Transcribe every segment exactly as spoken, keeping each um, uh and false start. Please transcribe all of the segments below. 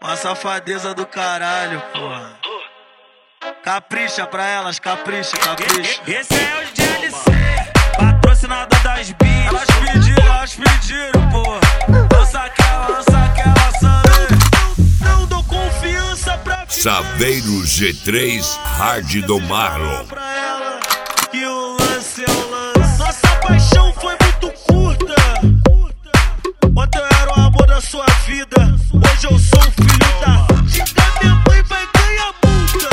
Uma safadeza do caralho, porra. Capricha pra elas, capricha, capricha. Esse é o D L C, patrocinador das bichas. Elas pediram, elas pediram, porra. Lança aquela, lança aquela, Saveiro. Não dou confiança pra Saveiro G três Hard do Marlon. Pra ela que o lance é o lance. Nossa paixão foi muito curta. Ontem eu era o amor da sua vida, hoje eu sou o filho da. Xingar minha mãe vai ganhar multa.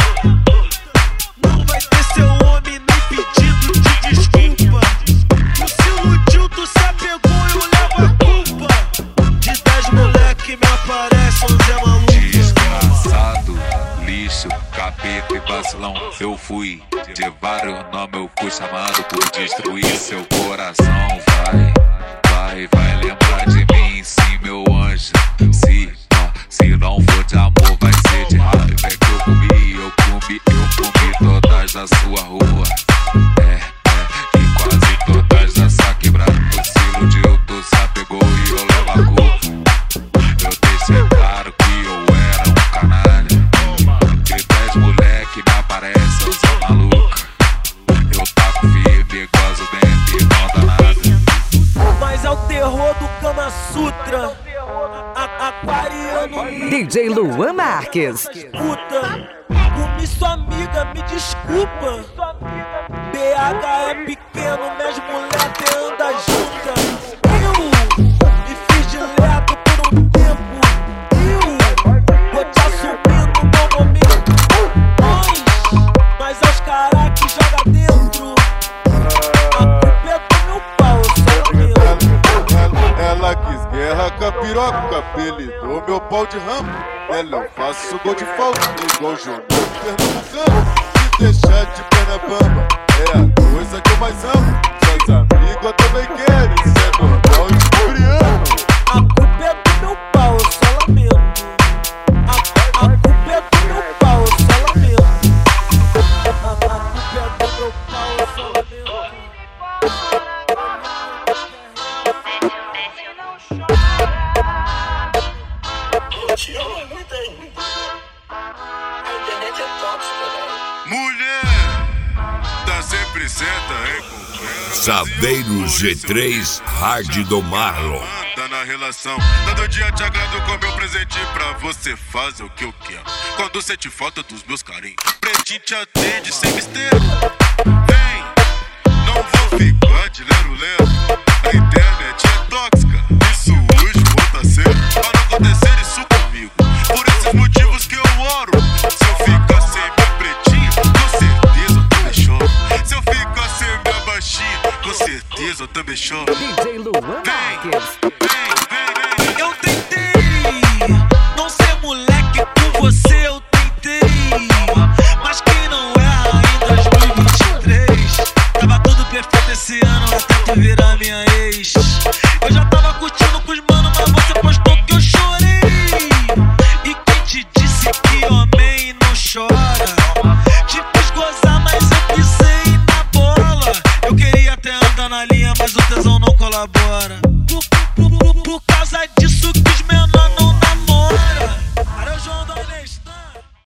Não vai ter seu homem nem pedido de desculpa. Tu se iludiu, tu se apegou e eu levo a culpa. De dez moleque me aparece um Zé maluco. Desgraçado, lixo, capeta e vacilão. Eu fui de vários nomes, eu fui chamado por destruir seu coração. Vai, vai, vai lembrar de mim, sim, meu anjo. Se, ó, se não for de amor, vai ser de raiva. É que eu comi, eu comi, eu comi todas da sua rua. É, é, e quase todas dessa quebrada. Tu se iludiu, tu se apegou e eu levo a culpa. Eu deixei claro que eu era um canalha. De dez moleque me aparece, eu sou maluca. Eu taco firme, gozo dentro e não dá nada. Mas é o terror do Kama Sutra. A Aquariano. D J Luan Marques. Puta, comi sua amiga, me desculpa. B H é pequeno, minhas moleques andam juntas. Eu me fiz de leto por um tempo. Eu vou te assumir no meu momento. Nós, mas é os caras que joga dentro. A culpa é do meu pau, eu sou meu. Ela quis guerra com a piroca, apelidou meu pau de ramo. Ela eu faço gol de falta, igual Júnior Pernambucano. Se deixar de perna bamba, é a coisa que eu mais amo. Suas amigas também querem, isso é normal de coreano. A culpa é do meu pau, eu só lamento. A, a culpa é do meu pau, eu só lamento. A, a culpa é do meu pau, eu só lamento. Mulher, tá sempre certa, é Saveiro G três Hard do Marlon. Tá na relação, todo dia te agrado com meu presente pra você fazer o que eu quero. Quando sente falta dos meus carinhos, pretinho te atende sem mistério. Vem, não vou ficar de lero-lero. A internet é tóxica, isso hoje volta a ser. Pra não acontecer isso comigo, por esses motivos que eu oro. Se eu ficar sem minha pretinha, com certeza eu também choro. Se eu ficar sem minha baixinha, com certeza eu também choro. D J Luan Marques. Eu tentei não ser moleque com você, eu tentei. Mas quem não erra em dois mil e vinte e três? Tava tudo perfeito esse ano até tu virar minha ex. Eu já tava curtindo com os mano, mas você postou que eu chorei. E quem te disse que homem não chora? Te fiz gozar, mas eu pisei na bola. Eu queria até andar na linha, mas o tesão não colabora.